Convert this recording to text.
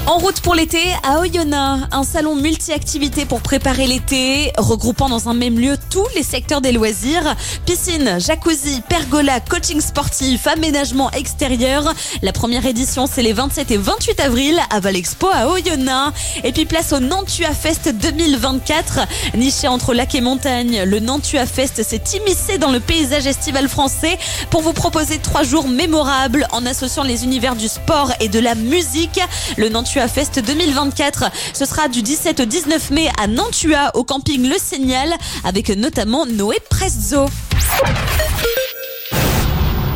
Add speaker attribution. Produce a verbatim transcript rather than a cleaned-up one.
Speaker 1: En route pour l'été à Oyonnax, un salon multi-activités pour préparer l'été, regroupant dans un même lieu tous les secteurs des loisirs. Piscine, jacuzzi, pergola, coaching sportif, aménagement extérieur. La première édition, c'est les vingt-sept et vingt-huit avril à Valexpo à Oyonnax. Et puis place au Nantua Fest deux mille vingt-quatre. Niché entre lac et montagne, le Nantua Fest s'est immiscé dans le paysage estival français pour vous proposer trois jours mémorables en associant les univers du sport et de la musique. Le Nantua Fest deux mille vingt-quatre, ce sera du dix-sept au dix-neuf mai à Nantua au camping Le Signal avec notamment Noé Prezzo.